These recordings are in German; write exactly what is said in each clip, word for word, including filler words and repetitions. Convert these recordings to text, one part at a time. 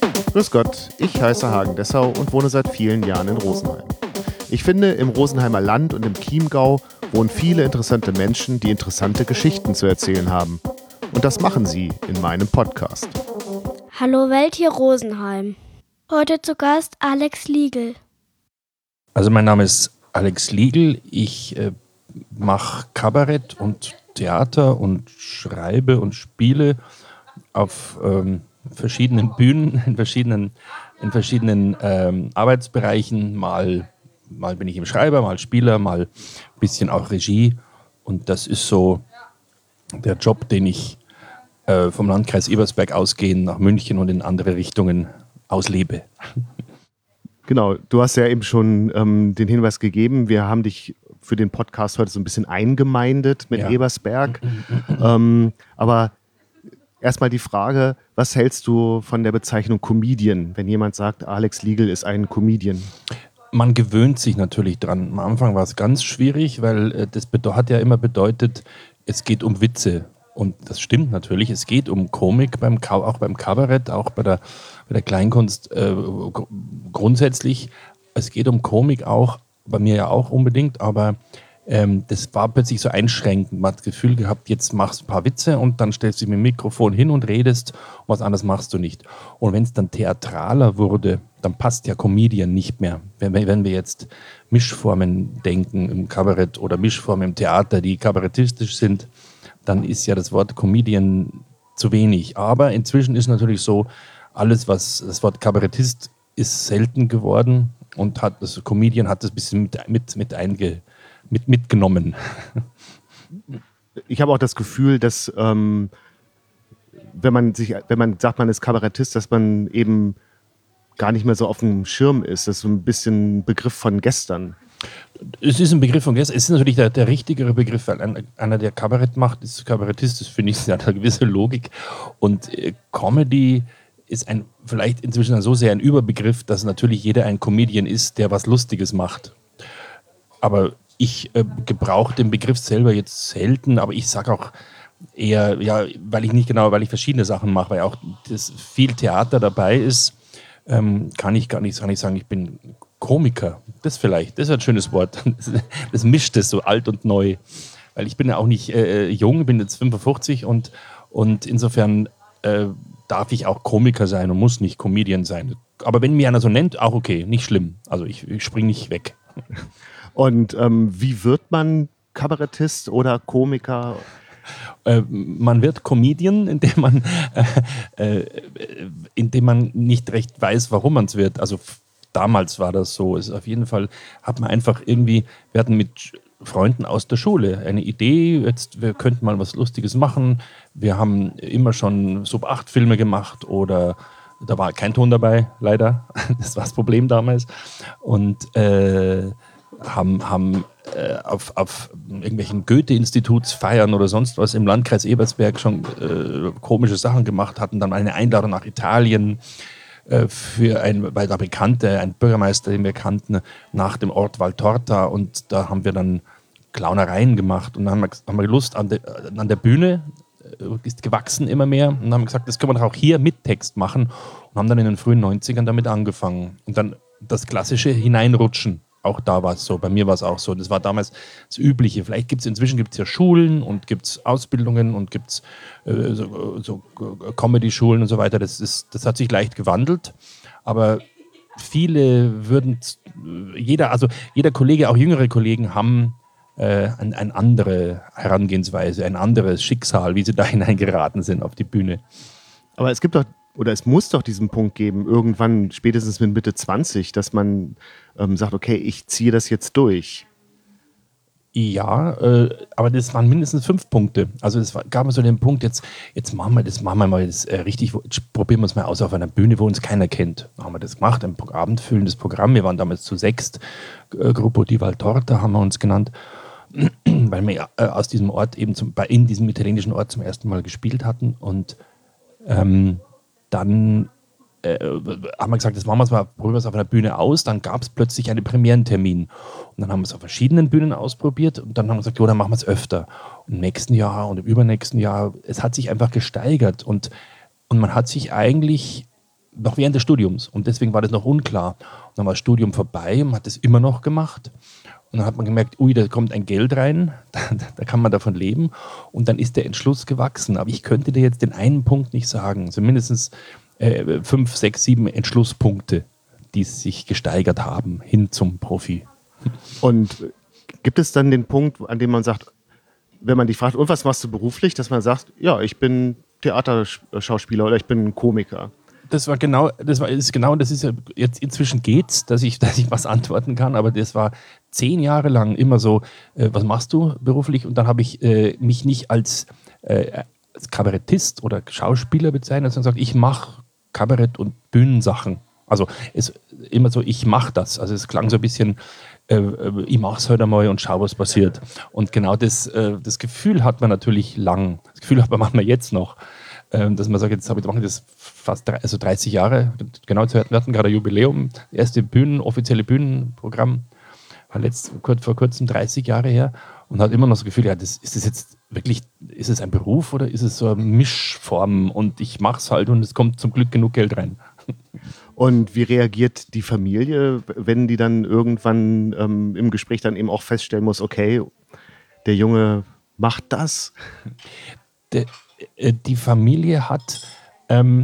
Grüß Gott, ich heiße Hagen Dessau und wohne seit vielen Jahren in Rosenheim. Ich finde, im Rosenheimer Land und im Chiemgau wohnen viele interessante Menschen, die interessante Geschichten zu erzählen haben. Und das machen sie in meinem Podcast. Hallo Welt, hier Rosenheim. Heute zu Gast Alex Liegel. Also mein Name ist Alex Liegel. Ich äh, mache Kabarett und Theater und schreibe und spiele auf ähm, verschiedenen Bühnen, in verschiedenen, in verschiedenen ähm, Arbeitsbereichen. Mal, mal bin ich im Schreiber, mal Spieler, mal ein bisschen auch Regie. Und das ist so der Job, den ich äh, vom Landkreis Ebersberg ausgehend nach München und in andere Richtungen auslebe. Genau, du hast ja eben schon ähm, den Hinweis gegeben, wir haben dich für den Podcast heute so ein bisschen eingemeindet mit Ja. Ebersberg. ähm, aber erstmal die Frage, was hältst du von der Bezeichnung Comedian, wenn jemand sagt, Alex Liegel ist ein Comedian? Man gewöhnt sich natürlich dran. Am Anfang war es ganz schwierig, weil äh, das bedo- hat ja immer bedeutet, es geht um Witze. Und das stimmt natürlich, es geht um Komik, beim Ka- auch beim Kabarett, auch bei der, bei der Kleinkunst äh, gr- grundsätzlich. Es geht um Komik auch, bei mir ja auch unbedingt, aber ähm, das war plötzlich so einschränkend. Man hat das Gefühl gehabt, jetzt machst du ein paar Witze und dann stellst du mit dem Mikrofon hin und redest und was anderes machst du nicht. Und wenn es dann theatraler wurde, dann passt ja Comedian nicht mehr. Wenn, wir- wenn wir jetzt Mischformen denken im Kabarett oder Mischformen im Theater, die kabarettistisch sind, dann ist ja das Wort Comedian zu wenig. Aber inzwischen ist natürlich so, alles, was das Wort Kabarettist ist selten geworden und hat das Comedian hat das ein bisschen mit, mit, mit, einge, mit mitgenommen. Ich habe auch das Gefühl, dass ähm, wenn man sich, wenn man sagt, man ist Kabarettist, dass man eben gar nicht mehr so auf dem Schirm ist. Das ist so ein bisschen ein Begriff von gestern. Es ist ein Begriff von gestern. Es ist natürlich der, der richtigere Begriff, weil ein, einer, der Kabarett macht, ist Kabarettist. Das finde ich, das hat eine gewisse Logik. Und äh, Comedy ist ein, vielleicht inzwischen so sehr ein Überbegriff, dass natürlich jeder ein Comedian ist, der was Lustiges macht. Aber ich äh, gebrauche den Begriff selber jetzt selten, aber ich sage auch eher, ja, weil ich nicht genau, weil ich verschiedene Sachen mache, weil auch das viel Theater dabei ist, ähm, kann ich gar nicht, kann ich sagen, ich bin Komiker. Das vielleicht, das ist ein schönes Wort. Das, das mischt es so alt und neu. Weil ich bin ja auch nicht äh, jung, bin jetzt fünfundfünfzig und, und insofern äh, darf ich auch Komiker sein und muss nicht Comedian sein. Aber wenn mir einer so nennt, auch okay, nicht schlimm. Also ich, ich springe nicht weg. Und ähm, wie wird man Kabarettist oder Komiker? Äh, man wird Comedian, indem man, äh, äh, indem man nicht recht weiß, warum man es wird. Also f- damals war das so. Es ist auf jeden Fall hat man einfach irgendwie, wir hatten mit Freunden aus der Schule eine Idee, jetzt wir könnten mal was Lustiges machen. Wir haben immer schon Sub acht Filme gemacht oder da war kein Ton dabei, leider. Das war das Problem damals. Und äh, haben, haben äh, auf, auf irgendwelchen Goethe-Institutsfeiern oder sonst was im Landkreis Ebersberg schon äh, komische Sachen gemacht, hatten dann eine Einladung nach Italien äh, für ein, weil da Bekannte, ein Bürgermeister, den wir kannten, nach dem Ort Valtorta und da haben wir dann Clownereien gemacht und dann haben wir, haben wir Lust an, de, an der Bühne, äh, ist gewachsen immer mehr und dann haben wir gesagt, das können wir doch auch hier mit Text machen und haben dann in den frühen neunzigern damit angefangen und dann das klassische Hineinrutschen. Auch da war es so, bei mir war es auch so. Das war damals das Übliche. Vielleicht gibt es inzwischen gibt's ja Schulen und gibt es Ausbildungen und gibt es äh, so, so Comedy-Schulen und so weiter. Das, ist, das hat sich leicht gewandelt. Aber viele würden, jeder, also jeder Kollege, auch jüngere Kollegen, haben äh, eine ein andere Herangehensweise, ein anderes Schicksal, wie sie da hineingeraten sind auf die Bühne. Aber es gibt doch, oder es muss doch diesen Punkt geben, irgendwann, spätestens mit Mitte zwanzig, dass man ähm, sagt, okay, ich ziehe das jetzt durch. Ja, äh, aber das waren mindestens fünf Punkte. Also es war, gab so den Punkt, jetzt, jetzt machen wir das, machen wir mal das, äh, richtig, jetzt probieren wir es mal aus auf einer Bühne, wo uns keiner kennt. Dann haben wir das gemacht, ein abendfüllendes Programm. Wir waren damals zu sechst, äh, Gruppo di Valtorta haben wir uns genannt, weil wir äh, aus diesem Ort eben zum, bei, in diesem italienischen Ort zum ersten Mal gespielt hatten. Und ähm, dann äh, haben wir gesagt, das machen wir es mal, probieren wir es auf einer Bühne aus. Dann gab es plötzlich einen Premierentermin. Und dann haben wir es auf verschiedenen Bühnen ausprobiert und dann haben wir gesagt, jo, dann machen wir es öfter. Und im nächsten Jahr und im übernächsten Jahr, es hat sich einfach gesteigert und, und man hat sich eigentlich noch während des Studiums. Und deswegen war das noch unklar. Und dann war das Studium vorbei und man hat das immer noch gemacht. Und dann hat man gemerkt, ui, da kommt ein Geld rein, da, da kann man davon leben. Und dann ist der Entschluss gewachsen. Aber ich könnte dir jetzt den einen Punkt nicht sagen. Also mindestens äh, fünf, sechs, sieben Entschlusspunkte, die sich gesteigert haben hin zum Profi. Und gibt es dann den Punkt, an dem man sagt, wenn man dich fragt, und was machst du beruflich, dass man sagt, ja, ich bin Theaterschauspieler oder ich bin Komiker? Das war genau, das war ist genau, das ist ja jetzt inzwischen geht's, dass ich, dass ich was antworten kann, aber das war zehn Jahre lang immer so, äh, was machst du beruflich? Und dann habe ich äh, mich nicht als, äh, als Kabarettist oder Schauspieler bezeichnet, sondern gesagt, ich mache Kabarett und Bühnensachen. Also es immer so, ich mache das. Also es klang so ein bisschen, äh, ich mache es heute einmal und schau, was passiert. Und genau das, äh, das Gefühl hat man natürlich lang. Das Gefühl hat man manchmal jetzt noch, äh, dass man sagt, jetzt habe ich mache das fast drei, also dreißig Jahre. Genau, wir hatten gerade ein Jubiläum, das erste Bühnen, offizielle Bühnenprogramm, war letzt, kurz, vor kurzem dreißig Jahre her. Und hat immer noch das Gefühl, ja, das, ist das jetzt wirklich, ist es ein Beruf oder ist es so eine Mischform? Und ich mache es halt und es kommt zum Glück genug Geld rein. Und wie reagiert die Familie, wenn die dann irgendwann ähm, im Gespräch dann eben auch feststellen muss, okay, der Junge macht das? De, äh, die Familie hat ähm,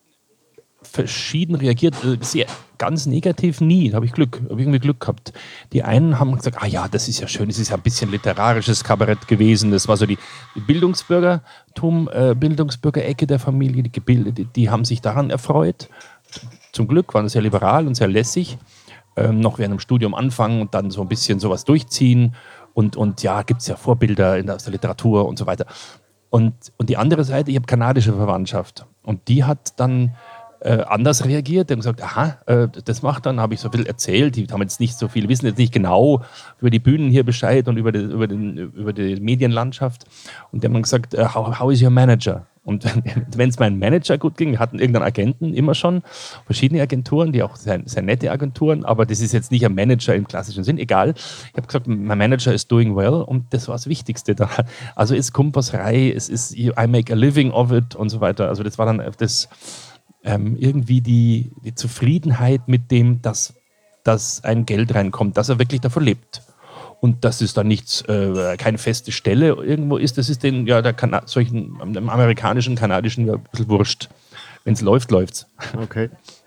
verschieden reagiert, äh, sehr, ganz negativ nie, da habe ich Glück, habe irgendwie Glück gehabt. Die einen haben gesagt, ah ja, das ist ja schön, das ist ja ein bisschen literarisches Kabarett gewesen, das war so die, die Bildungsbürgertum, äh, Bildungsbürgerecke der Familie, die, gebildet, die, die haben sich daran erfreut. Zum Glück waren sie sehr liberal und sehr lässig, ähm, noch während dem Studium anfangen und dann so ein bisschen sowas durchziehen und, und ja, gibt es ja Vorbilder in der, aus der Literatur und so weiter. Und, und die andere Seite, ich habe kanadische Verwandtschaft und die hat dann äh, anders reagiert. Die haben gesagt, aha, äh, das macht dann, habe ich so viel erzählt, die haben jetzt nicht so viel, wissen jetzt nicht genau über die Bühnen hier Bescheid und über die, über den, über die Medienlandschaft und die haben dann gesagt, uh, how, how is your manager? Und wenn es meinem Manager gut ging, wir hatten irgendeinen Agenten immer schon, verschiedene Agenturen, die auch sehr, sehr nette Agenturen, aber das ist jetzt nicht ein Manager im klassischen Sinn, egal. Ich habe gesagt, mein Manager ist doing well und das war das Wichtigste da. Also es kommt was rein, es ist I make a living of it und so weiter. Also das war dann das ähm, irgendwie die, die Zufriedenheit mit dem, dass, dass ein Geld reinkommt, dass er wirklich davon lebt. Und dass es dann nichts, äh, keine feste Stelle irgendwo ist, das ist den, ja, der Kana- solchen, dem amerikanischen, kanadischen ja, ein bisschen wurscht. Wenn es läuft, läuft's. Okay.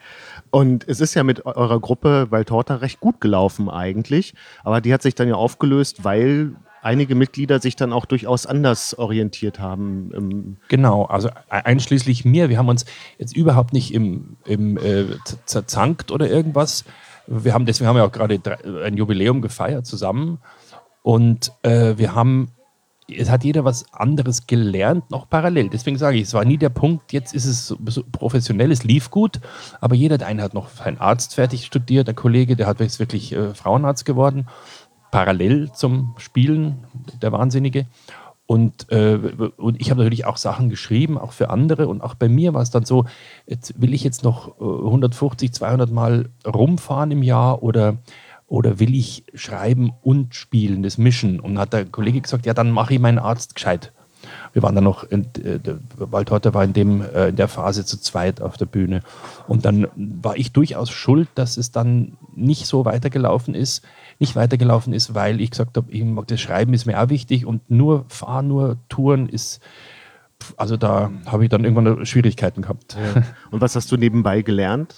Und es ist ja mit eurer Gruppe Valtorta recht gut gelaufen eigentlich, aber die hat sich dann ja aufgelöst, weil einige Mitglieder sich dann auch durchaus anders orientiert haben. Im Genau, also einschließlich mir. Wir haben uns jetzt überhaupt nicht im, im äh, zerzankt oder irgendwas. Wir haben deswegen haben wir auch gerade ein Jubiläum gefeiert zusammen und äh, wir haben, es hat jeder was anderes gelernt, noch parallel. Deswegen sage ich, es war nie der Punkt, jetzt ist es so, so professionell, es lief gut, aber jeder, der eine hat noch seinen Arzt fertig studiert, der Kollege, der hat jetzt wirklich äh, Frauenarzt geworden, parallel zum Spielen, der Wahnsinnige. Und, äh, und ich habe natürlich auch Sachen geschrieben, auch für andere. Und auch bei mir war es dann so, jetzt will ich jetzt noch äh, hundertfünfzig, zweihundert Mal rumfahren im Jahr oder, oder will ich schreiben und spielen, das mischen? Und dann hat der Kollege gesagt, ja, dann mache ich meinen Arzt gescheit. Wir waren dann noch, in, äh, der Valtorta war in, dem, äh, in der Phase zu zweit auf der Bühne. Und dann war ich durchaus schuld, dass es dann nicht so weitergelaufen ist, nicht weitergelaufen ist, weil ich gesagt habe, das Schreiben ist mir auch wichtig und nur Fahren, nur Touren ist, also da habe ich dann irgendwann Schwierigkeiten gehabt. Ja. Und was hast du nebenbei gelernt?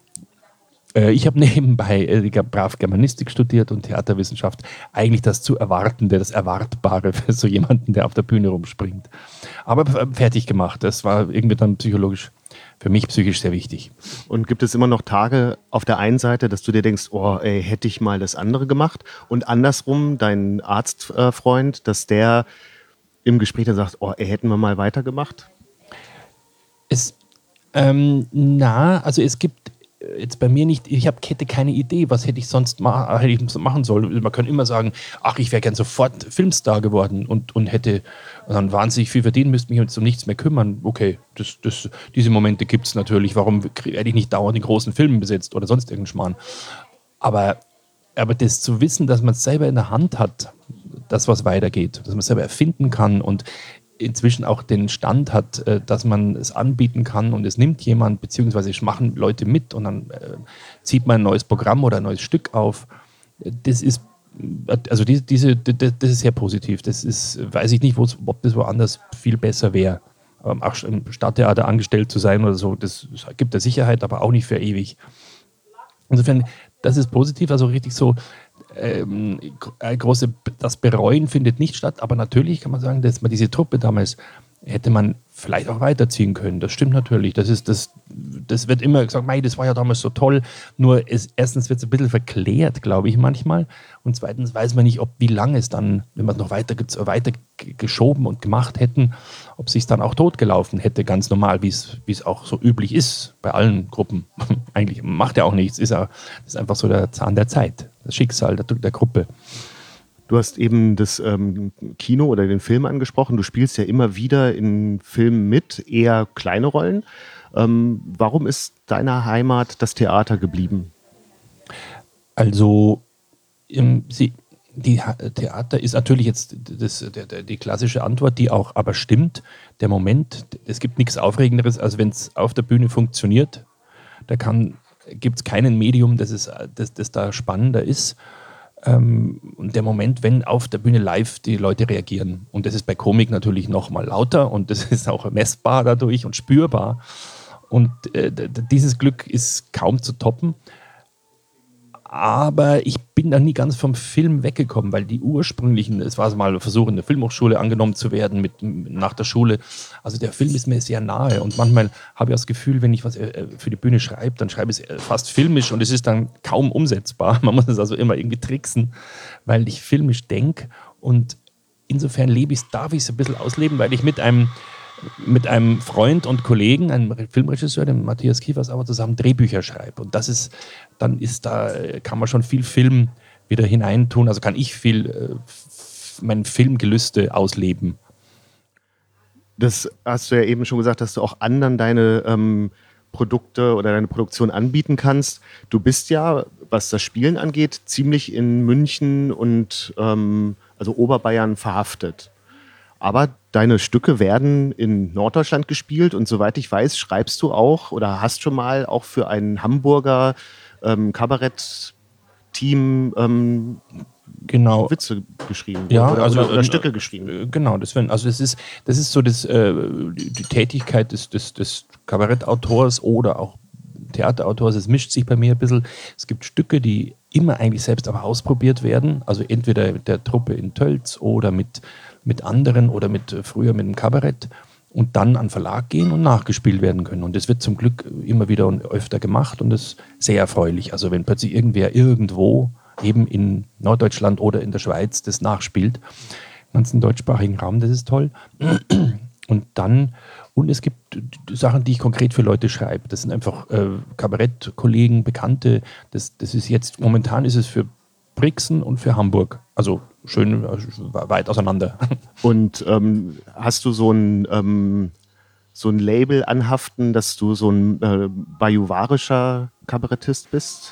Äh, ich habe nebenbei äh, brav Germanistik studiert und Theaterwissenschaft. Eigentlich das zu Erwartende, das Erwartbare für so jemanden, der auf der Bühne rumspringt. Aber äh, fertig gemacht. Das war irgendwie dann psychologisch, für mich psychisch sehr wichtig. Und gibt es immer noch Tage auf der einen Seite, dass du dir denkst, oh, ey, hätte ich mal das andere gemacht? Und andersrum, dein Arztfreund, dass der im Gespräch dann sagt, oh, ey, hätten wir mal weitergemacht? Es, ähm, na, also es gibt jetzt bei mir nicht, ich hab, hätte keine Idee, was hätte ich sonst ma- hätte ich machen sollen. Man kann immer sagen, ach, ich wäre gern sofort Filmstar geworden und, und hätte dann wahnsinnig viel verdient, müsste mich jetzt um nichts mehr kümmern. Okay, das, das, diese Momente gibt es natürlich. Warum werde ich nicht dauernd in großen Filmen besetzt oder sonst irgendeinen Schmarrn? Aber, aber das zu wissen, dass man es selber in der Hand hat, das, was weitergeht, dass man es selber erfinden kann und inzwischen auch den Stand hat, äh, dass man es anbieten kann und es nimmt jemand, beziehungsweise es machen Leute mit und dann äh, zieht man ein neues Programm oder ein neues Stück auf. Das ist, also diese, diese, das ist sehr positiv. Das ist, weiß ich nicht, ob das woanders viel besser wäre. Ähm, auch im Stadttheater angestellt zu sein oder so, das gibt der Sicherheit, aber auch nicht für ewig. Insofern, das ist positiv, also richtig so ähm, große, das Bereuen findet nicht statt, aber natürlich kann man sagen, dass man diese Truppe damals hätte man vielleicht auch weiterziehen können. Das stimmt natürlich. Das ist das, das wird immer gesagt, mei, das war ja damals so toll. Nur es, erstens wird es ein bisschen verklärt, glaube ich, manchmal. Und zweitens weiß man nicht, ob wie lange es dann, wenn wir es noch weiter, weiter geschoben und gemacht hätten, ob es sich dann auch totgelaufen hätte, ganz normal, wie es wie es auch so üblich ist bei allen Gruppen. Eigentlich macht ja auch nichts. Ist ja, das ist einfach so der Zahn der Zeit, das Schicksal der, der Gruppe. Du hast eben das ähm, Kino oder den Film angesprochen. Du spielst ja immer wieder in Filmen mit, eher kleine Rollen. Ähm, warum ist deiner Heimat das Theater geblieben? Also, ähm, sie, die ha- Theater ist natürlich jetzt das, der, der, die klassische Antwort, die auch aber stimmt. Der Moment, es gibt nichts Aufregenderes, als wenn es auf der Bühne funktioniert. Da gibt es keinen Medium, das, ist, das, das da spannender ist. Ähm, und der Moment, wenn auf der Bühne live die Leute reagieren. Und das ist bei Komik natürlich noch mal lauter und das ist auch messbar dadurch und spürbar. Und äh, d- dieses Glück ist kaum zu toppen. Aber ich bin da nie ganz vom Film weggekommen, weil die ursprünglichen, es war mal ein Versuch, in der Filmhochschule angenommen zu werden, mit, nach der Schule. Also der Film ist mir sehr nahe und manchmal habe ich das Gefühl, wenn ich was für die Bühne schreibe, dann schreibe ich es fast filmisch und es ist dann kaum umsetzbar. Man muss es also immer irgendwie tricksen, weil ich filmisch denke und insofern lebe ich es, darf ich es ein bisschen ausleben, weil ich mit einem mit einem Freund und Kollegen, einem Filmregisseur, dem Matthias Kiefersauer, zusammen Drehbücher schreibe. Und das ist, dann ist da, kann man schon viel Film wieder hineintun. Also kann ich viel äh, mein Filmgelüste ausleben. Das hast du ja eben schon gesagt, dass du auch anderen deine ähm, Produkte oder deine Produktion anbieten kannst. Du bist ja, was das Spielen angeht, ziemlich in München und ähm, also Oberbayern verhaftet. Aber deine Stücke werden in Norddeutschland gespielt und soweit ich weiß, schreibst du auch oder hast schon mal auch für ein Hamburger ähm, Kabarett-Team ähm, genau. Witze geschrieben ja, oder, also, oder, oder äh, Stücke geschrieben. Genau, das, wenn, also das, ist, das ist so das, äh, die, die Tätigkeit des, des, des Kabarettautors oder auch Theaterautors. Es mischt sich bei mir ein bisschen. Es gibt Stücke, die immer eigentlich selbst aber ausprobiert werden, also entweder mit der Truppe in Tölz oder mit mit anderen oder mit früher mit dem Kabarett und dann an Verlag gehen und nachgespielt werden können. Und das wird zum Glück immer wieder und öfter gemacht und das ist sehr erfreulich. Also wenn plötzlich irgendwer irgendwo, eben in Norddeutschland oder in der Schweiz, das nachspielt, im ganzen deutschsprachigen Raum, das ist toll. Und dann, und es gibt Sachen, die ich konkret für Leute schreibe. Das sind einfach äh, Kabarettkollegen, Bekannte. Das, das ist jetzt, momentan ist es für Brixen und für Hamburg. Also schön äh, weit auseinander. Und ähm, hast du so ein, ähm, so ein Label anhaften, dass du so ein äh, bajuwarischer Kabarettist bist?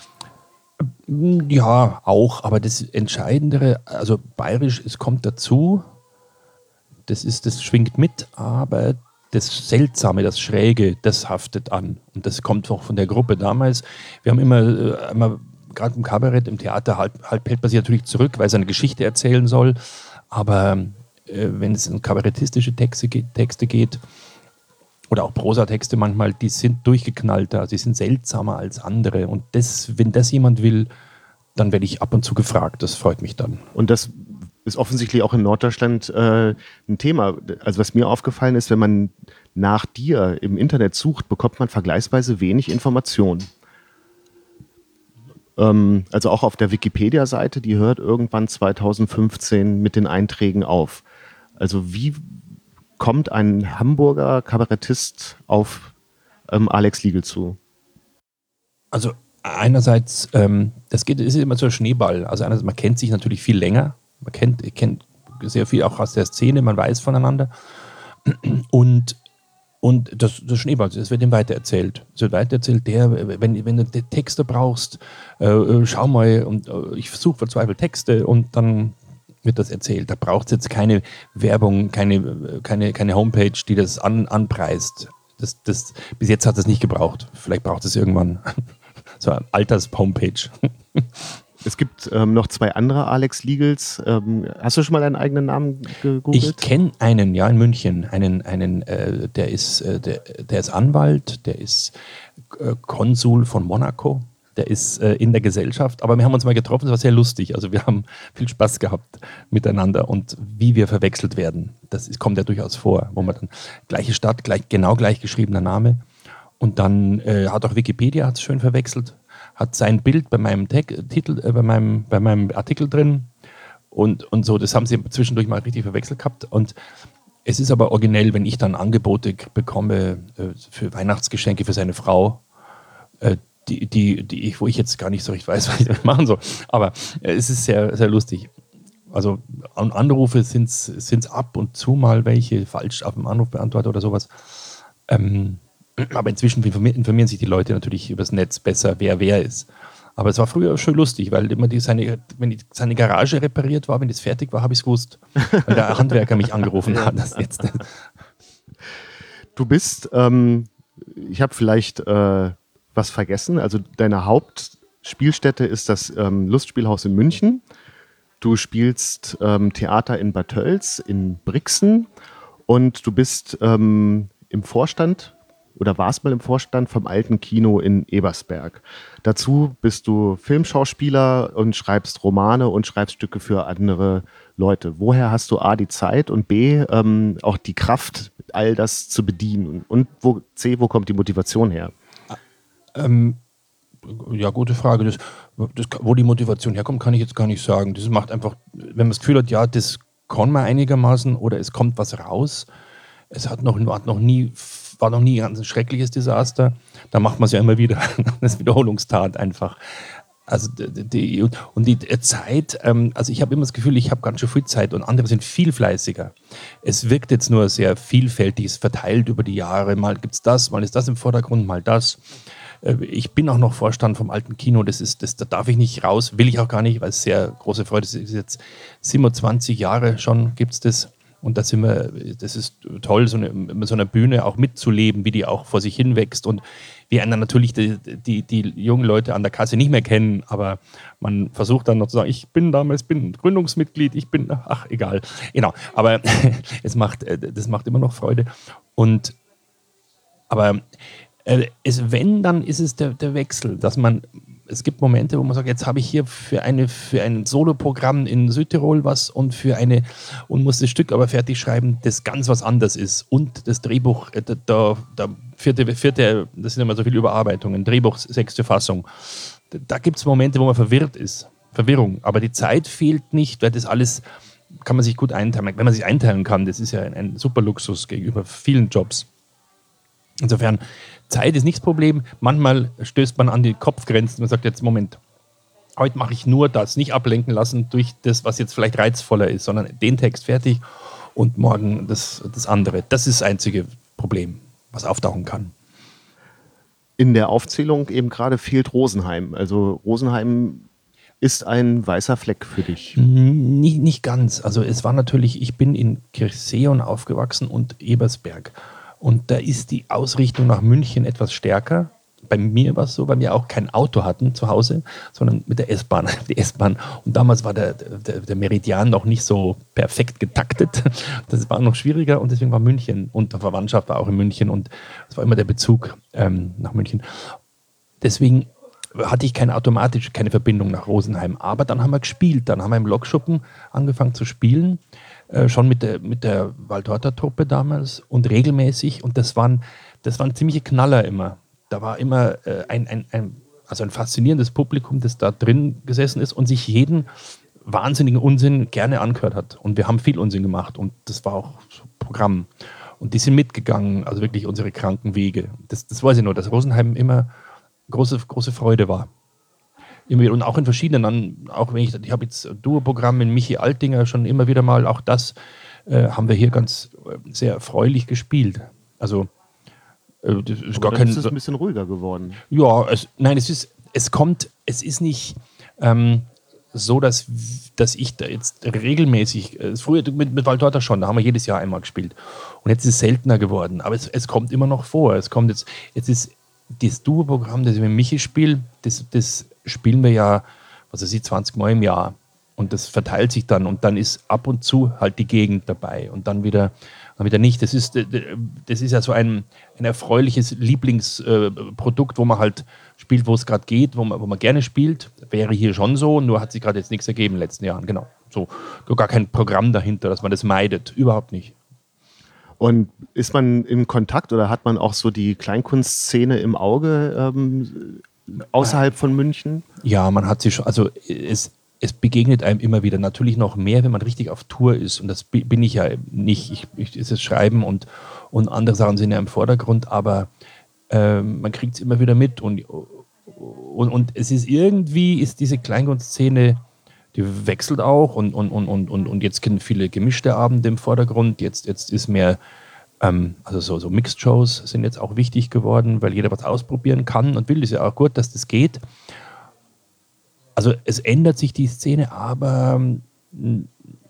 Ja, auch. Aber das Entscheidendere, also bayerisch, es kommt dazu, das, ist, das schwingt mit, aber das Seltsame, das Schräge, das haftet an. Und das kommt auch von der Gruppe damals. Wir haben immer, äh, immer gerade im Kabarett, im Theater, halt, halt hält man sich natürlich zurück, weil es eine Geschichte erzählen soll. Aber äh, wenn es um kabarettistische Texte geht, Texte geht oder auch Prosatexte manchmal, die sind durchgeknallter, die sind seltsamer als andere. Und das, wenn das jemand will, dann werde ich ab und zu gefragt. Das freut mich dann. Und das ist offensichtlich auch in Norddeutschland äh, ein Thema. Also was mir aufgefallen ist, wenn man nach dir im Internet sucht, bekommt man vergleichsweise wenig Informationen. Also auch auf der Wikipedia-Seite, die hört irgendwann zweitausendfünfzehn mit den Einträgen auf. Also wie kommt ein Hamburger Kabarettist auf ähm, Alex Liegl zu? Also einerseits, ähm, das geht, ist immer so ein Schneeball. Also einerseits, man kennt sich natürlich viel länger. Man kennt, kennt sehr viel auch aus der Szene, man weiß voneinander. Und Und das, das Schneeball, das wird ihm weitererzählt. Es wird weitererzählt, der, wenn, wenn du Texte brauchst, äh, schau mal, und äh, ich suche verzweifelt Texte und dann wird das erzählt. Da braucht es jetzt keine Werbung, keine, keine, keine Homepage, die das an, anpreist. Das, das, bis jetzt hat es nicht gebraucht. Vielleicht braucht es irgendwann so eine Alters-Homepage. Es gibt ähm, noch zwei andere Alex Liegels. Ähm, hast du schon mal deinen eigenen Namen gegoogelt? Ich kenne einen, ja, in München. Einen, einen äh, der, ist, äh, der, der ist Anwalt, der ist äh, Konsul von Monaco. Der ist äh, in der Gesellschaft, aber wir haben uns mal getroffen, es war sehr lustig. Also wir haben viel Spaß gehabt miteinander und wie wir verwechselt werden, das ist, kommt ja durchaus vor, wo man dann gleiche Stadt, gleich, genau gleich geschriebener Name und dann äh, hat auch Wikipedia hat's schön verwechselt, hat sein Bild bei meinem Tag, Titel, äh, bei, meinem, bei meinem Artikel drin und, und so, das haben sie zwischendurch mal richtig verwechselt gehabt und es ist aber originell, wenn ich dann Angebote bekomme äh, für Weihnachtsgeschenke für seine Frau, äh, Die, die, die ich, wo ich jetzt gar nicht so recht weiß, was ich damit machen soll. Aber äh, es ist sehr, sehr lustig. Also an Anrufe sind es ab und zu mal welche falsch auf dem Anrufbeantworter oder sowas. Ähm, aber inzwischen informieren, informieren sich die Leute natürlich übers Netz besser, wer wer ist. Aber es war früher schon lustig, weil immer die, seine, wenn die, seine Garage repariert war, wenn das fertig war, habe ich es gewusst. Weil der Handwerker mich angerufen hat. Das jetzt. Du bist, ähm, ich habe vielleicht äh, was vergessen. Also deine Hauptspielstätte ist das ähm, Lustspielhaus in München. Du spielst ähm, Theater in Bad Tölz, in Brixen und du bist ähm, im Vorstand oder warst mal im Vorstand vom Alten Kino in Ebersberg. Dazu bist du Filmschauspieler und schreibst Romane und schreibst Stücke für andere Leute. Woher hast du A, die Zeit und B, ähm, auch die Kraft, all das zu bedienen? Und wo, C, wo kommt die Motivation her? Ähm, ja, gute Frage. Das, das, wo die Motivation herkommt, kann ich jetzt gar nicht sagen. Das macht einfach, wenn man das Gefühl hat, ja, das kann man einigermaßen oder es kommt was raus. Es hat noch, hat noch nie, war noch nie ein schreckliches Desaster. Da macht man es ja immer wieder. Das ist Wiederholungstat einfach. Also die, die, und die Zeit, ähm, also ich habe immer das Gefühl, ich habe ganz schön viel Zeit und andere sind viel fleißiger. Es wirkt jetzt nur sehr vielfältig, es verteilt über die Jahre. Mal gibt es das, mal ist das im Vordergrund, mal das. Ich bin auch noch Vorstand vom Alten Kino, das ist, das, da darf ich nicht raus, will ich auch gar nicht, weil es sehr große Freude ist. Es ist jetzt siebenundzwanzig Jahre schon, gibt es das. Und da sind wir, das ist toll, so eine, mit so einer Bühne auch mitzuleben, wie die auch vor sich hin wächst. Und wir dann natürlich die, die, die jungen Leute an der Kasse nicht mehr kennen, aber man versucht dann noch zu sagen, ich bin damals, bin Gründungsmitglied, ich bin, ach, egal. Genau, aber es macht, das macht immer noch Freude. Und, aber es, wenn, dann ist es der, der Wechsel, dass man, es gibt Momente, wo man sagt, jetzt habe ich hier für, eine, für ein Soloprogramm in Südtirol was und für eine, und muss das Stück aber fertig schreiben, das ganz was anderes ist. Und das Drehbuch, da, da, da vierte, vierte, das sind immer so viele Überarbeitungen, Drehbuch, sechste Fassung. Da, da gibt es Momente, wo man verwirrt ist. Verwirrung. Aber die Zeit fehlt nicht, weil das alles kann man sich gut einteilen. Wenn man sich einteilen kann, das ist ja ein, ein super Luxus gegenüber vielen Jobs. Insofern, Zeit ist nicht das Problem. Manchmal stößt man an die Kopfgrenzen und sagt jetzt, Moment, heute mache ich nur das, nicht ablenken lassen durch das, was jetzt vielleicht reizvoller ist, sondern den Text fertig und morgen das, das andere. Das ist das einzige Problem, was auftauchen kann. In der Aufzählung eben gerade fehlt Rosenheim. Also Rosenheim ist ein weißer Fleck für dich. Nicht, nicht ganz. Also es war natürlich, ich bin in Kirchseeon aufgewachsen und Ebersberg. Und da ist die Ausrichtung nach München etwas stärker. Bei mir war es so, weil wir auch kein Auto hatten zu Hause, sondern mit der S-Bahn. Die S-Bahn. Und damals war der, der, der Meridian noch nicht so perfekt getaktet. Das war noch schwieriger und deswegen war München. Und die Verwandtschaft war auch in München und es war immer der Bezug ähm, nach München. Deswegen hatte ich keine automatisch keine Verbindung nach Rosenheim. Aber dann haben wir gespielt. Dann haben wir im Lokschuppen angefangen zu spielen. Äh, schon mit der, mit der Waldhorter-Truppe damals und regelmäßig. Und das waren, das waren ziemliche Knaller immer. Da war immer äh, ein, ein, ein, also ein faszinierendes Publikum, das da drin gesessen ist und sich jeden wahnsinnigen Unsinn gerne angehört hat. Und wir haben viel Unsinn gemacht und das war auch so Programm. Und die sind mitgegangen, also wirklich unsere kranken Wege. Das, das weiß ich nur, dass Rosenheim immer große, große Freude war. Und auch in verschiedenen, auch wenn ich, ich habe jetzt ein Duo-Programm mit Michi Altinger schon immer wieder mal, auch das äh, haben wir hier ganz äh, sehr erfreulich gespielt. Also äh, das ist Aber gar kein. Ist es ein bisschen ruhiger geworden? Ja, es, nein, es ist, es kommt, es ist nicht ähm, so, dass, dass ich da jetzt regelmäßig, äh, früher mit, mit Waldorf schon, da haben wir jedes Jahr einmal gespielt. Und jetzt ist es seltener geworden, aber es, es kommt immer noch vor. Es kommt jetzt, jetzt ist das Duo-Programm, das ich mit Michi spiele, das, das spielen wir ja, was weiß ich, zwanzig Mal im Jahr. Und das verteilt sich dann und dann ist ab und zu halt die Gegend dabei und dann wieder, dann wieder nicht. Das ist, das ist ja so ein, ein erfreuliches Lieblingsprodukt, wo man halt spielt, wo es gerade geht, wo man, wo man gerne spielt. Wäre hier schon so, nur hat sich gerade jetzt nichts ergeben in den letzten Jahren. Genau. So, gar kein Programm dahinter, dass man das meidet. Überhaupt nicht. Und ist man in Kontakt oder hat man auch so die Kleinkunstszene im Auge ähm, außerhalb von München? Ja, man hat sie schon, also es Es begegnet einem immer wieder, natürlich noch mehr, wenn man richtig auf Tour ist. Und das bin ich ja nicht. Ich, ich ist das Schreiben und, und andere Sachen sind ja im Vordergrund, aber äh, man kriegt es immer wieder mit. Und, und, und es ist irgendwie, ist diese Kleinkunstszene, die wechselt auch. Und, und, und, und, und jetzt kennen viele gemischte Abende im Vordergrund. Jetzt, jetzt ist mehr, ähm, also so, so Mixed-Shows sind jetzt auch wichtig geworden, weil jeder was ausprobieren kann und will. Das ist ja auch gut, dass das geht. Also es ändert sich die Szene, aber ähm,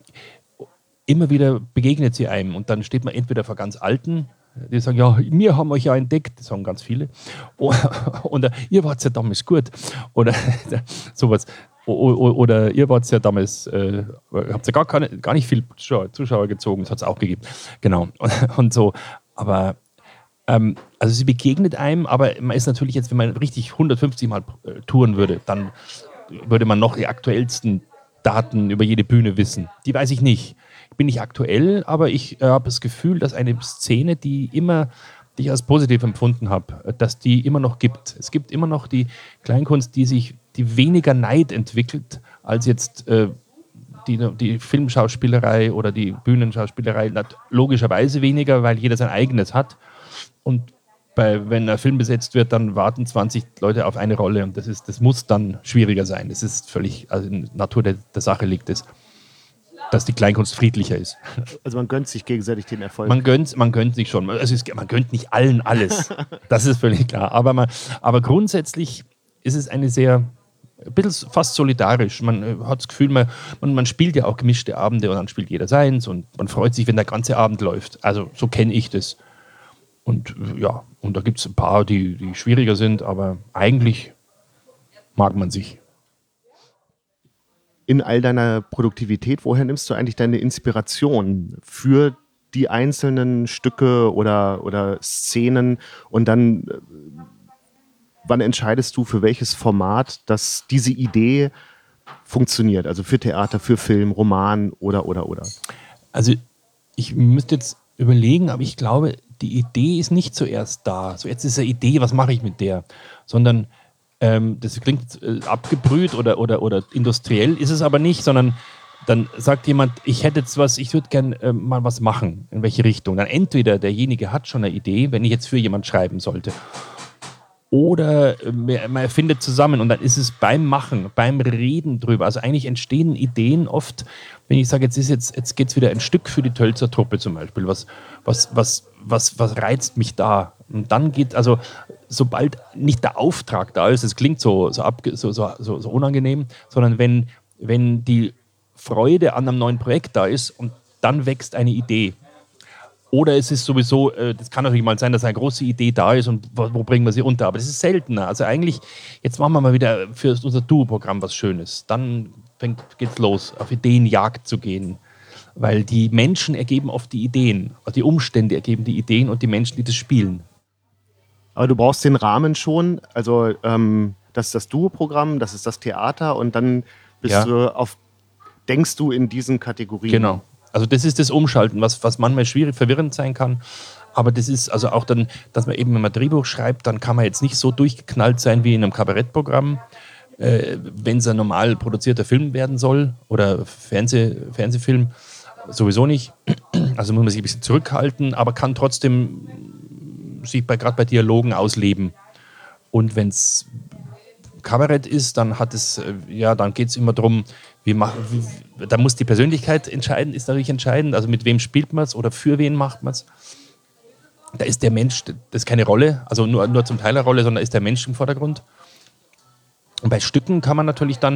immer wieder begegnet sie einem und dann steht man entweder vor ganz Alten, die sagen, ja, wir haben euch ja entdeckt, das sagen ganz viele, oder, oder ihr wart ja damals gut, oder sowas, oder ihr wart ja damals, äh, habt ja gar, keine, gar nicht viel Zuschauer gezogen, das hat es auch gegeben, genau, und, und so, aber ähm, also sie begegnet einem, aber man ist natürlich jetzt, wenn man richtig hundertfünfzig Mal äh, touren würde, dann würde man noch die aktuellsten Daten über jede Bühne wissen. Die weiß ich nicht. Ich bin nicht aktuell, aber ich äh, habe das Gefühl, dass eine Szene, die immer, die ich als positiv empfunden habe, dass die immer noch gibt. Es gibt immer noch die Kleinkunst, die sich, die weniger Neid entwickelt, als jetzt äh, die, die Filmschauspielerei oder die Bühnenschauspielerei. Logischerweise weniger, weil jeder sein eigenes hat. Und Bei, wenn ein Film besetzt wird, dann warten zwanzig Leute auf eine Rolle und das, ist, das muss dann schwieriger sein. Das ist völlig, also in der Natur der, der Sache liegt es, dass die Kleinkunst friedlicher ist. Also man gönnt sich gegenseitig den Erfolg. Man gönnt, man gönnt sich schon. Also es, man gönnt nicht allen alles. Das ist völlig klar. Aber, man, aber grundsätzlich ist es eine sehr, ein bisschen fast solidarisch. Man hat das Gefühl, man, man, man spielt ja auch gemischte Abende und dann spielt jeder seins und man freut sich, wenn der ganze Abend läuft. Also so kenne ich das. Und ja, und da gibt es ein paar, die, die schwieriger sind, aber eigentlich mag man sich. In all deiner Produktivität, woher nimmst du eigentlich deine Inspiration für die einzelnen Stücke oder, oder Szenen? Und dann, wann entscheidest du, für welches Format, dass diese Idee funktioniert? Also für Theater, für Film, Roman oder, oder, oder? Also ich müsste jetzt überlegen, aber ich glaube, die Idee ist nicht zuerst da. So, jetzt ist eine Idee, was mache ich mit der? Sondern, ähm, das klingt äh, abgebrüht oder, oder, oder industriell, ist es aber nicht, sondern dann sagt jemand, ich hätte jetzt was, ich würde gerne äh, mal was machen. In welche Richtung? Dann entweder derjenige hat schon eine Idee, wenn ich jetzt für jemand schreiben sollte. Oder äh, man erfindet zusammen und dann ist es beim Machen, beim Reden drüber. Also eigentlich entstehen Ideen oft, wenn ich sage, jetzt ist jetzt, jetzt geht es wieder ein Stück für die Tölzer Truppe zum Beispiel. Was, was, was, was, was reizt mich da? Und dann geht, also sobald nicht der Auftrag da ist, es klingt so, so, abge, so, so, so, so unangenehm, sondern wenn, wenn die Freude an einem neuen Projekt da ist und dann wächst eine Idee. Oder es ist sowieso, das kann natürlich mal sein, dass eine große Idee da ist und wo, wo bringen wir sie unter. Aber das ist seltener. Also eigentlich, jetzt machen wir mal wieder für unser Duo-Programm was Schönes. Dann fängt, geht's los, auf Ideenjagd zu gehen. Weil die Menschen ergeben oft die Ideen. Die Umstände ergeben die Ideen und die Menschen, die das spielen. Aber du brauchst den Rahmen schon. Also ähm, das ist das Duo-Programm, das ist das Theater und dann bist ja. du auf, denkst du in diesen Kategorien. Genau. Also das ist das Umschalten, was, was manchmal schwierig, verwirrend sein kann. Aber das ist also auch dann, dass man eben, wenn man Drehbuch schreibt, dann kann man jetzt nicht so durchgeknallt sein wie in einem Kabarettprogramm, äh, wenn es ein normal produzierter Film werden soll oder Fernseh, Fernsehfilm, sowieso nicht. Also muss man sich ein bisschen zurückhalten, aber kann trotzdem sich bei, gerade bei Dialogen ausleben. Und wenn es Kabarett ist, dann hat es, ja, dann geht es immer darum, wie mach, wie, da muss die Persönlichkeit entscheiden, ist natürlich entscheidend. Also mit wem spielt man es oder für wen macht man es. Da ist der Mensch, das ist keine Rolle, also nur, nur zum Teil eine Rolle, sondern ist der Mensch im Vordergrund. Und bei Stücken kann man natürlich dann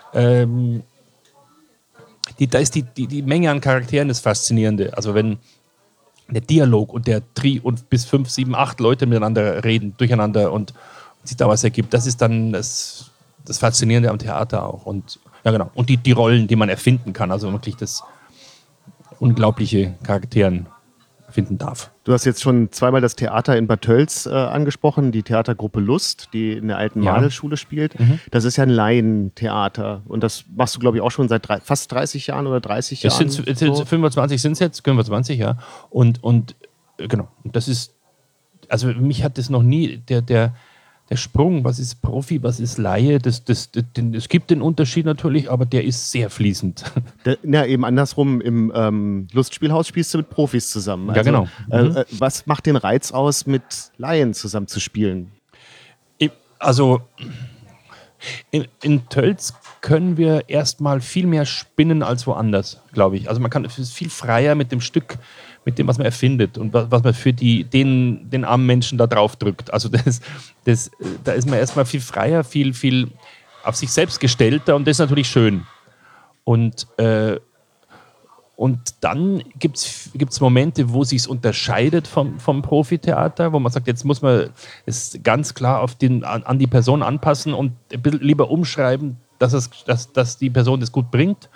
ähm, die, da ist die, die, die Menge an Charakteren das Faszinierende. Also wenn der Dialog und der Tri und bis fünf, sieben, acht Leute miteinander reden, durcheinander und sich da was ergibt, das ist dann das, das Faszinierende am Theater auch. Und ja genau. Und die, die Rollen, die man erfinden kann, also wirklich das unglaubliche Charakteren finden darf. Du hast jetzt schon zweimal das Theater in Bad Tölz äh, angesprochen, die Theatergruppe Lust, die in der alten Ja. Madelschule spielt. Mhm. Das ist ja ein Laientheater und das machst du, glaube ich, auch schon seit drei, fast dreißig Jahren oder dreißig Es Jahren. sind es sind so. fünfundzwanzig sind es jetzt, fünfundzwanzig, ja. Und, und äh, genau, und das ist, also mich hat das noch nie, der, der, der Sprung, was ist Profi, was ist Laie, das, das, das, den, es gibt den Unterschied natürlich, aber der ist sehr fließend. Der, na, eben andersrum, im ähm, Lustspielhaus spielst du mit Profis zusammen. Ja, genau. Äh, Mhm. äh, was macht den Reiz aus, mit Laien zusammen zu spielen? Also in, in Tölz können wir erstmal viel mehr spinnen als woanders, glaube ich. Also man kann es ist viel freier mit dem Stück, mit dem, was man erfindet und was, was man für die, den, den armen Menschen da drauf drückt. Also das, das, da ist man erstmal viel freier, viel, viel auf sich selbst gestellter und das ist natürlich schön. Und, äh, und dann gibt es Momente, wo es sich unterscheidet vom, vom Profitheater, wo man sagt, jetzt muss man es ganz klar auf den, an, an die Person anpassen und ein bisschen lieber umschreiben, dass, es, dass, dass die Person das gut bringt.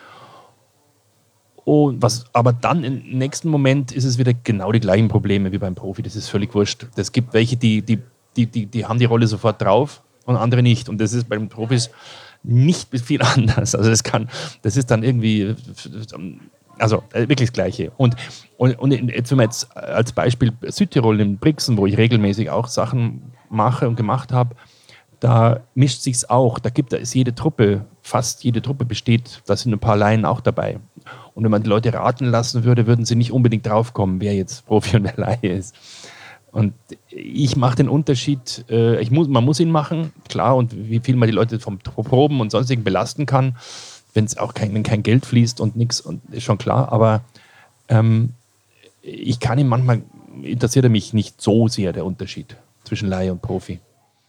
Und was, aber dann im nächsten Moment ist es wieder genau die gleichen Probleme wie beim Profi. Das ist völlig wurscht. Es gibt welche, die, die, die, die, die haben die Rolle sofort drauf und andere nicht. Und das ist bei den Profis nicht viel anders. Also das kann, das ist dann irgendwie, also wirklich das Gleiche. Und, und, und jetzt, wenn man jetzt als Beispiel Südtirol in Brixen, wo ich regelmäßig auch Sachen mache und gemacht habe, da mischt sich's auch. Da gibt es jede Truppe, fast jede Truppe besteht, da sind ein paar Laien auch dabei. Und wenn man die Leute raten lassen würde, würden sie nicht unbedingt draufkommen, wer jetzt Profi und wer Laie ist. Und ich mache den Unterschied, äh, ich muss, man muss ihn machen, klar, und wie viel man die Leute vom Proben und sonstigen belasten kann, wenn es auch kein, wenn kein Geld fließt und nichts, und ist schon klar, aber ähm, ich kann ihn manchmal, interessiert er mich nicht so sehr, der Unterschied zwischen Laie und Profi.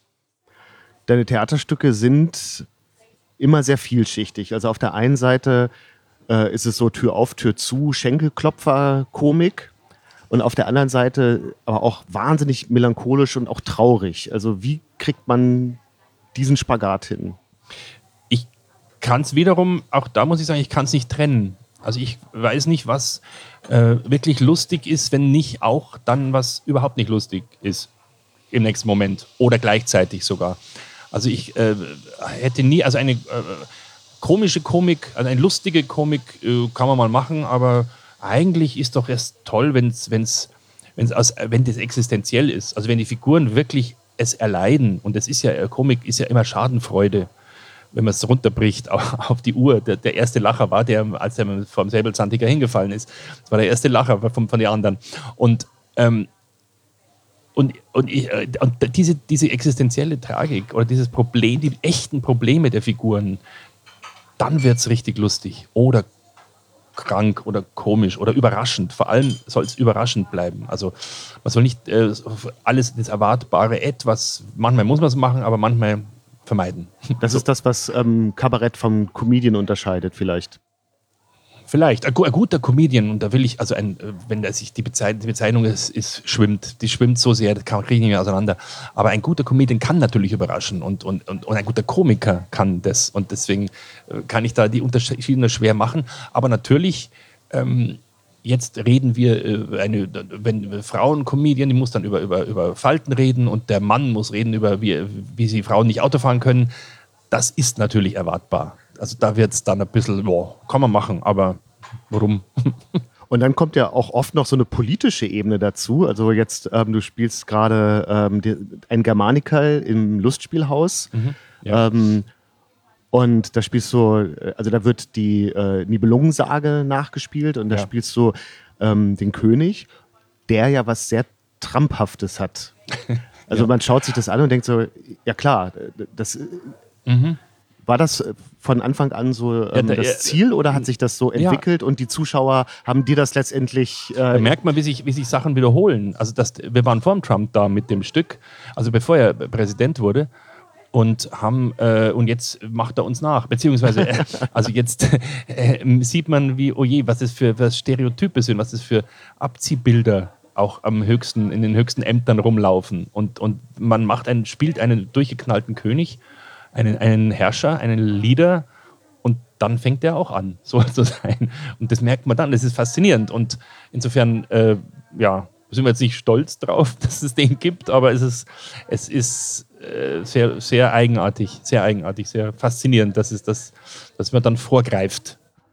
Deine Theaterstücke sind immer sehr vielschichtig. Also auf der einen Seite äh, ist es so Tür auf, Tür zu, Schenkelklopfer-Komik. Und auf der anderen Seite aber auch wahnsinnig melancholisch und auch traurig. Also wie kriegt man diesen Spagat hin? Ich kann es wiederum, auch da muss ich sagen, ich kann es nicht trennen. Also ich weiß nicht, was äh, wirklich lustig ist, wenn nicht auch dann was überhaupt nicht lustig ist im nächsten Moment oder gleichzeitig sogar. Also ich äh, hätte nie, also eine äh, komische Komik, also eine lustige Komik äh, kann man mal machen, aber eigentlich ist doch erst toll, wenn's, wenn's, wenn's aus, wenn das existenziell ist. Also wenn die Figuren wirklich es erleiden, und das ist ja, Komik ist ja immer Schadenfreude, wenn man es runterbricht auf, auf die Uhr. Der, der erste Lacher war der, als er vom Säbelzahntiger hingefallen ist. Das war der erste Lacher von, von den anderen. Und ähm, Und, und, ich, und diese, diese existenzielle Tragik oder dieses Problem, die echten Probleme der Figuren, dann wird es richtig lustig oder krank oder komisch oder überraschend. Vor allem soll es überraschend bleiben. Also man soll nicht äh, alles das Erwartbare etwas, manchmal muss man es machen, aber manchmal vermeiden. Das ist das, was ähm, Kabarett vom Comedian unterscheidet vielleicht. Vielleicht. Ein, ein guter Comedian, und da will ich, also ein, wenn da sich die Bezeichnung, die Bezeichnung ist, ist, schwimmt, die schwimmt so sehr, das kann, kriege ich nicht mehr auseinander. Aber ein guter Comedian kann natürlich überraschen und, und, und, und ein guter Komiker kann das. Und deswegen kann ich da die Unterschiede schwer machen. Aber natürlich, ähm, jetzt reden wir, äh, eine, wenn Frauen-Comedian, die muss dann über, über, über Falten reden und der Mann muss reden über, wie, wie sie Frauen nicht Auto fahren können. Das ist natürlich erwartbar. Also da wird es dann ein bisschen, boah, kann man machen, aber warum? Und dann kommt ja auch oft noch so eine politische Ebene dazu. Also jetzt, ähm, du spielst gerade ähm, die, ein Germanical im Lustspielhaus. Mhm, ja. ähm, und da spielst du, also da wird die äh, Nibelungensage nachgespielt und da Ja. spielst du ähm, den König, der ja was sehr Tramphaftes hat. Also Ja. man schaut sich das an und denkt so, ja klar, das... Mhm. War das von Anfang an so ähm, Ja, da- das Ziel oder hat sich das so Ja. entwickelt und die Zuschauer haben dir das letztendlich... Äh, Da merkt man, wie sich, wie sich Sachen wiederholen. Also das, wir waren vor dem Trump da mit dem Stück, also bevor er Präsident wurde. und haben äh, und jetzt macht er uns nach, beziehungsweise äh, also jetzt äh, sieht man, wie, oh je, was das für was Stereotype sind, was das für Abziehbilder auch am höchsten, in den höchsten Ämtern rumlaufen. Und, und man macht einen, spielt einen durchgeknallten König, einen, einen Herrscher, einen Leader, und dann fängt er auch an, so zu sein. Und das merkt man dann, das ist faszinierend. Und insofern, äh, ja, sind wir jetzt nicht stolz drauf, dass es den gibt, aber es ist, es ist äh, sehr, sehr eigenartig, sehr eigenartig, sehr faszinierend, dass, es das, dass man dann vorgreift.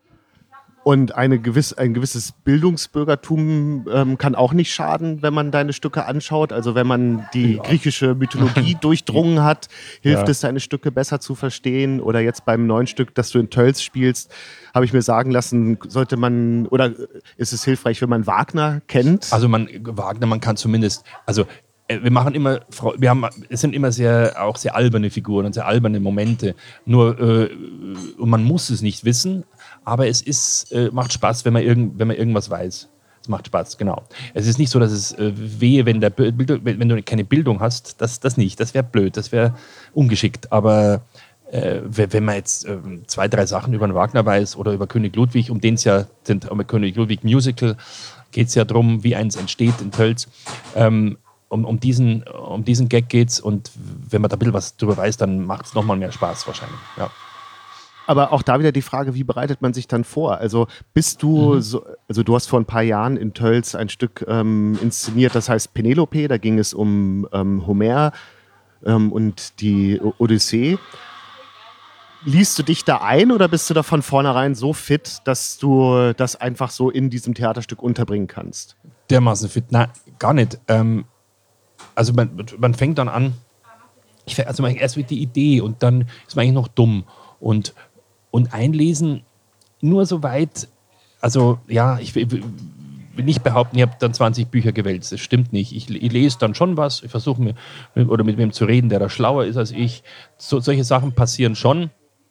Und eine gewiss, ein gewisses Bildungsbürgertum ähm, kann auch nicht schaden, wenn man deine Stücke anschaut. Also wenn man die Ja. griechische Mythologie durchdrungen hat, hilft Ja. es, deine Stücke besser zu verstehen. Oder jetzt beim neuen Stück, das du in Tölz spielst, habe ich mir sagen lassen, sollte man, oder ist es hilfreich, wenn man Wagner kennt? Also man, Wagner, man kann zumindest, also äh, wir machen immer, wir haben, es sind immer sehr, auch sehr alberne Figuren und sehr alberne Momente. Nur, äh, und man muss es nicht wissen, aber es ist, äh, macht Spaß, wenn man, irgend, wenn man irgendwas weiß. Es macht Spaß, genau. Es ist nicht so, dass es äh, wehe, wenn, der Bild, wenn du keine Bildung hast, das, das nicht, das wäre blöd, das wäre ungeschickt, aber äh, wenn man jetzt äh, zwei, drei Sachen über den Wagner weiß oder über König Ludwig, um den es ja sind, um König Ludwig Musical, geht es ja darum, wie eins entsteht in Tölz. Ähm, um, um, diesen, um diesen Gag geht's, und wenn man da ein bisschen was drüber weiß, dann macht es nochmal mehr Spaß wahrscheinlich. Ja. Aber auch da wieder die Frage, wie bereitet man sich dann vor? Also bist du, Mhm. so, also du hast vor ein paar Jahren in Tölz ein Stück ähm, inszeniert, das heißt Penelope, da ging es um ähm, Homer ähm, und die O- Odyssee. Liest du dich da ein oder bist du da von vornherein so fit, dass du das einfach so in diesem Theaterstück unterbringen kannst? Dermaßen fit, nein, gar nicht. Ähm, also man, man fängt dann an, ich, fäng- also man, erst wird die Idee und dann ist man eigentlich noch dumm. Und, und einlesen nur so weit, also ja, ich will, will nicht behaupten, ich habe dann zwanzig Bücher gewälzt, das stimmt nicht. Ich, ich lese dann schon was, ich versuche mir mit, oder mit wem zu reden, der da schlauer ist als ich. So, solche Sachen passieren schon,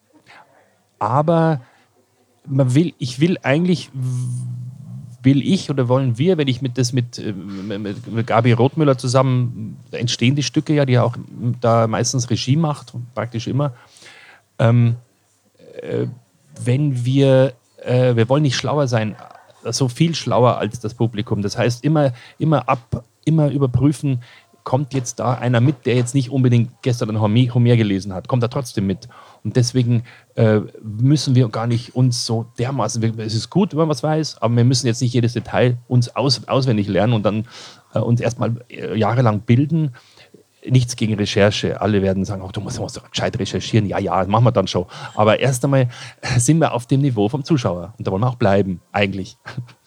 aber man will, ich will eigentlich, will ich oder wollen wir, wenn ich mit das mit, äh, mit, mit Gabi Rothmüller zusammen, da entstehen die Stücke ja, die ja auch da meistens Regie macht, praktisch immer. Ähm, äh, wenn wir, äh, wir wollen nicht schlauer sein, so viel schlauer als das Publikum. Das heißt, immer, immer ab, immer überprüfen, kommt jetzt da einer mit, der jetzt nicht unbedingt gestern einen Homer, Homer gelesen hat, kommt er trotzdem mit. Und deswegen äh, müssen wir gar nicht uns so dermaßen, es ist gut, wenn man was weiß, aber wir müssen jetzt nicht jedes Detail uns aus, auswendig lernen und dann äh, uns erstmal äh, jahrelang bilden. Nichts gegen Recherche. Alle werden sagen, oh, du musst, musst doch gescheit recherchieren. Ja, ja, machen wir dann schon. Aber erst einmal sind wir auf dem Niveau vom Zuschauer. Und da wollen wir auch bleiben, eigentlich.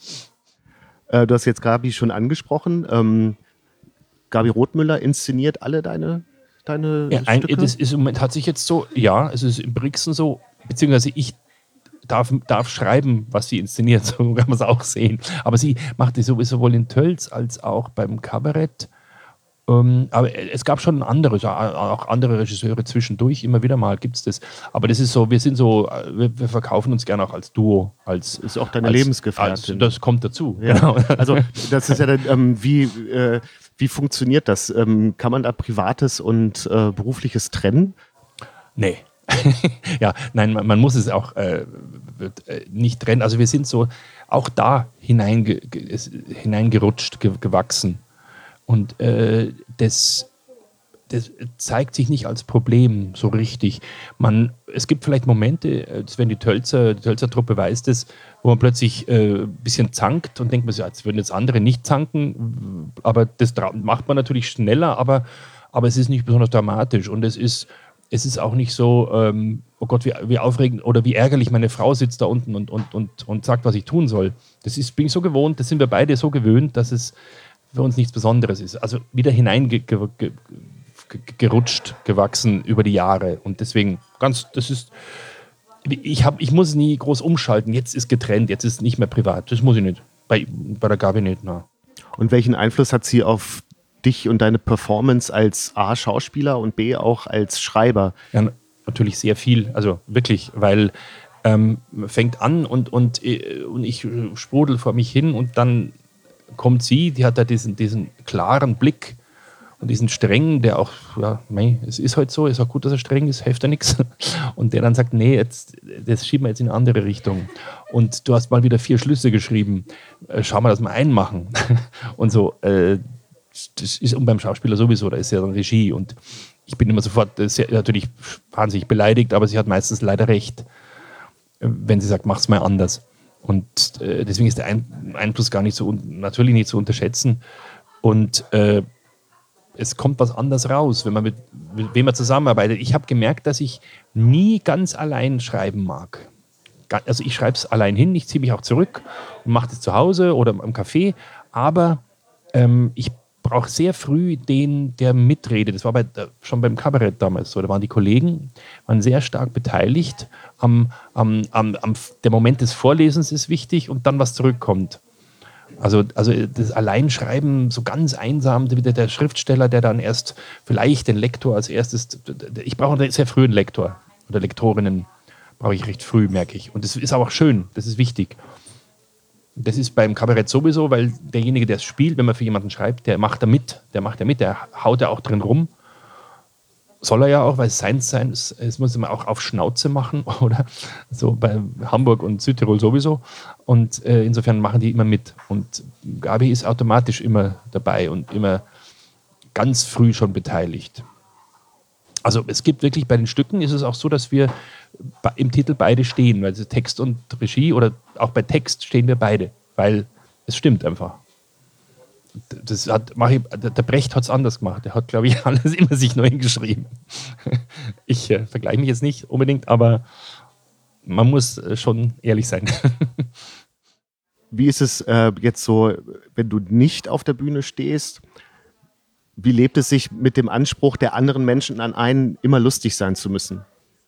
Äh, du hast jetzt Gabi schon angesprochen. Ähm, Gabi Rothmüller inszeniert alle deine, deine Ja, ein, Stücke? das ist im Moment, hat sich jetzt so, ja, es ist im Brixen so, beziehungsweise ich darf, darf schreiben, was sie inszeniert, so kann man es auch sehen. Aber sie macht es sowieso sowohl in Tölz als auch beim Kabarett. Ähm, aber es gab schon andere, auch andere Regisseure zwischendurch, immer wieder mal gibt es das. Aber das ist so, wir sind so, wir, wir verkaufen uns gerne auch als Duo. Als, Ist auch deine als, Lebensgefährtin. Als, das kommt dazu. Ja. Genau. Also das ist ja dann, ähm, wie, äh, wie funktioniert das? Ähm, kann man da Privates und äh, Berufliches trennen? Nee. Ja, nein, man, man muss es auch äh, nicht trennen. Also wir sind so auch da hineinge, hineingerutscht, ge, gewachsen. Und äh, das, das zeigt sich nicht als Problem so richtig. Man, es gibt vielleicht Momente, das wenn die Tölzer, die Tölzer Truppe weiß das, wo man plötzlich äh, ein bisschen zankt und denkt man sich, jetzt würden jetzt andere nicht zanken, aber das macht man natürlich schneller, aber, aber es ist nicht besonders dramatisch und es ist, es ist auch nicht so, ähm, oh Gott, wie, wie aufregend oder wie ärgerlich, meine Frau sitzt da unten und, und, und, und sagt, was ich tun soll. Das ist, bin ich so gewohnt, das sind wir beide so gewöhnt, dass es für uns nichts Besonderes ist. Also wieder hineingerutscht, gewachsen über die Jahre. Und deswegen, ganz, das ist, ich, hab, ich muss nie groß umschalten. Jetzt ist getrennt, jetzt ist nicht mehr privat. Das muss ich nicht. Bei, bei der Gabi nicht, na. Und welchen Einfluss hat sie auf dich und deine Performance als A, Schauspieler und B, auch als Schreiber? Ja, natürlich sehr viel. Also wirklich, weil ähm, man fängt an und, und, und ich sprudel vor mich hin und dann kommt sie, die hat da diesen, diesen klaren Blick und diesen Strengen, der auch, ja, mei, es ist halt so, ist auch gut, dass er streng ist, hilft ja nichts. Und der dann sagt, nee, jetzt, das schieben wir jetzt in eine andere Richtung. Und du hast mal wieder vier Schlüsse geschrieben, äh, schau mal, dass wir einen machen. Und so, äh, das ist und beim Schauspieler sowieso, da ist ja dann Regie und ich bin immer sofort sehr, natürlich wahnsinnig beleidigt, aber sie hat meistens leider recht, wenn sie sagt, mach's mal anders. Und äh, deswegen ist der Ein- Einfluss gar nicht so, natürlich nicht zu unterschätzen und äh, es kommt was anderes raus, wenn man mit, mit wem man zusammenarbeitet. Ich habe gemerkt, dass ich nie ganz allein schreiben mag. Also ich schreibe es allein hin, ich ziehe mich auch zurück und mache das zu Hause oder im Café, aber ähm, ich brauche sehr früh den, der mitredet. Das war bei, schon beim Kabarett damals so. Da waren die Kollegen waren sehr stark beteiligt. Am, am, am, am, der Moment des Vorlesens ist wichtig und dann was zurückkommt. Also, also das Alleinschreiben, so ganz einsam, der, der Schriftsteller, der dann erst vielleicht den Lektor als erstes, ich brauche einen sehr frühen Lektor oder Lektorinnen, brauche ich recht früh, merke ich. Und das ist auch schön, das ist wichtig. Das ist beim Kabarett sowieso, weil derjenige, der es spielt, wenn man für jemanden schreibt, der macht da mit, der macht da mit, der haut da auch drin rum. Soll er ja auch, weil es sein sein, es muss man auch auf Schnauze machen, oder? So bei Hamburg und Südtirol sowieso. Und äh, insofern machen die immer mit. Und Gabi ist automatisch immer dabei und immer ganz früh schon beteiligt. Also es gibt wirklich bei den Stücken ist es auch so, dass wir im Titel beide stehen, weil Text und Regie oder auch bei Text stehen wir beide, weil es stimmt einfach. Das hat, der Brecht hat es anders gemacht. Der hat, glaube ich, alles immer sich neu hingeschrieben. Ich äh, vergleiche mich jetzt nicht unbedingt, aber man muss äh, schon ehrlich sein. Wie ist es äh, jetzt so, wenn du nicht auf der Bühne stehst? Wie lebt es sich mit dem Anspruch der anderen Menschen an einen, immer lustig sein zu müssen?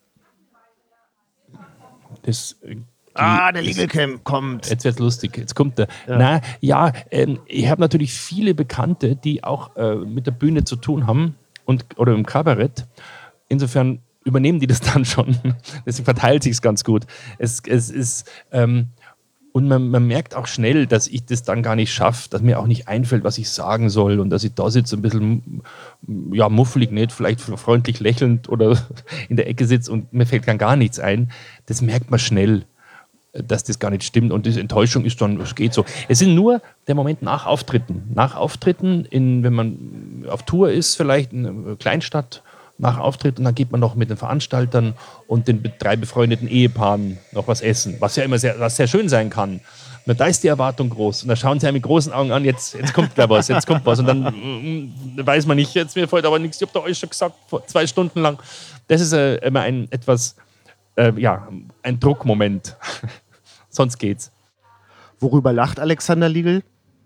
Das, die, ah, der Legal Camp kommt. Jetzt wird's lustig, jetzt kommt der. Ja. Na, ja, ähm, ich habe natürlich viele Bekannte, die auch äh, mit der Bühne zu tun haben und, oder im Kabarett. Insofern übernehmen die das dann schon. Deswegen verteilt sich es ganz gut. Es, es ist... Ähm, Und man, man merkt auch schnell, dass ich das dann gar nicht schaffe, dass mir auch nicht einfällt, was ich sagen soll und dass ich da sitze, ein bisschen ja, muffelig, nicht, vielleicht freundlich lächelnd oder in der Ecke sitze und mir fällt dann gar nichts ein. Das merkt man schnell, dass das gar nicht stimmt und diese Enttäuschung ist dann, es geht so. Es ist nur der Moment nach Auftritten. Nach Auftritten, in, wenn man auf Tour ist, vielleicht in einer Kleinstadt, nach Auftritt und dann geht man noch mit den Veranstaltern und den drei befreundeten Ehepaaren noch was essen, was ja immer sehr, was sehr schön sein kann. Und da ist die Erwartung groß und da schauen sie einem mit großen Augen an, jetzt, jetzt kommt da was, jetzt kommt was und dann mm, weiß man nicht, jetzt mir fällt aber nichts, ich habe da euch schon gesagt, vor zwei Stunden lang. Das ist äh, immer ein etwas, äh, ja, ein Druckmoment. Sonst geht's. Worüber lacht Alexander Liegl?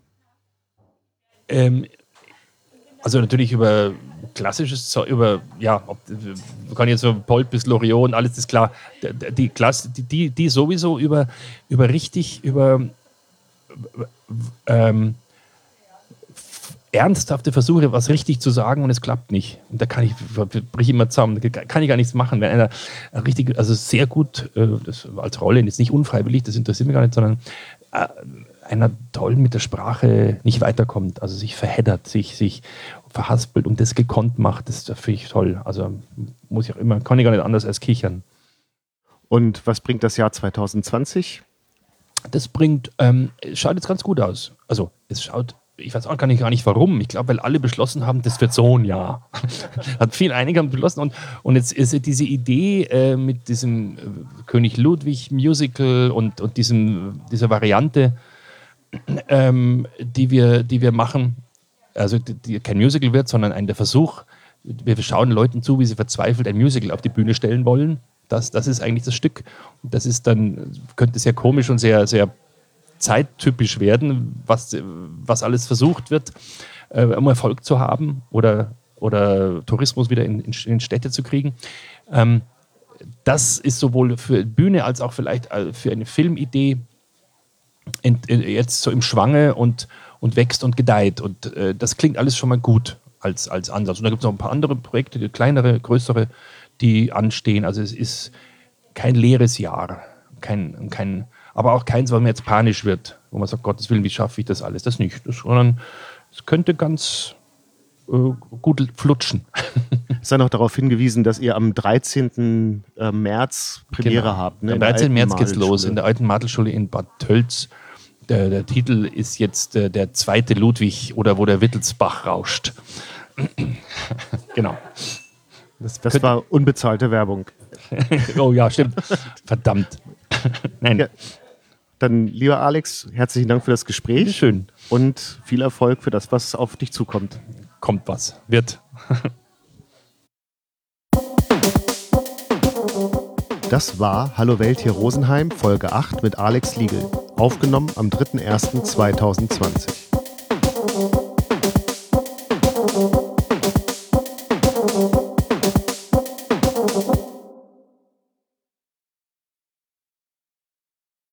Ähm, also natürlich über klassisches Zeug, über, ja, ob, kann jetzt so Polt bis Loriot und alles ist klar. Die, die, Klasse, die, die sowieso über, über richtig, über ähm, ernsthafte Versuche, was richtig zu sagen und es klappt nicht. Und da kann ich, brich immer zusammen, da kann ich gar nichts machen. Wenn einer richtig, also sehr gut, äh, das als Rolle, jetzt nicht unfreiwillig, das interessiert mich gar nicht, sondern äh, einer toll mit der Sprache nicht weiterkommt, also sich verheddert, sich, sich verhaspelt und das gekonnt macht, das finde ich toll. Also muss ich auch immer, kann ich gar nicht anders als kichern. Und was bringt das Jahr zwanzig zwanzig? Das bringt, ähm, es schaut jetzt ganz gut aus. Also es schaut, ich weiß auch gar nicht, gar nicht warum. Ich glaube, weil alle beschlossen haben, das wird so ein Jahr. Hat viel, einige haben beschlossen und, und jetzt ist diese Idee äh, mit diesem äh, König Ludwig Musical und, und diesem, dieser Variante, ähm, die, wir, die wir machen, also die, die kein Musical wird, sondern ein der Versuch, wir schauen Leuten zu, wie sie verzweifelt ein Musical auf die Bühne stellen wollen. Das, das ist eigentlich das Stück. Das ist dann, könnte sehr komisch und sehr, sehr zeittypisch werden, was, was alles versucht wird, äh, um Erfolg zu haben oder, oder Tourismus wieder in, in, in Städte zu kriegen. Ähm, das ist sowohl für Bühne als auch vielleicht für eine Filmidee in, in, jetzt so im Schwange und, und wächst und gedeiht. Und äh, das klingt alles schon mal gut als, als Ansatz. Und da gibt es noch ein paar andere Projekte, die kleinere, größere, die anstehen. Also es ist kein leeres Jahr, kein, kein, aber auch keins, was mir jetzt panisch wird, wo man sagt, Gottes Willen, wie schaffe ich das alles? Das nicht. Das, sondern es könnte ganz, äh, gut flutschen. Es sei noch darauf hingewiesen, dass ihr am dreizehnten März Premiere Genau. habt. Ne, Am in der dreizehnten alten März geht's los, Madelschule. in der alten Madelschule in Bad Tölz. Der, der Titel ist jetzt äh, der zweite Ludwig oder wo der Wittelsbach rauscht. Genau. Das, das war unbezahlte Werbung. Oh ja, stimmt. Verdammt. Nein, Ja. Dann, lieber Alex, herzlichen Dank für das Gespräch schön. und viel Erfolg für das, was auf dich zukommt. Kommt was. Wird. Das war Hallo Welt hier Rosenheim, Folge acht mit Alex Liegel. Aufgenommen am dritter erster zweitausendzwanzig.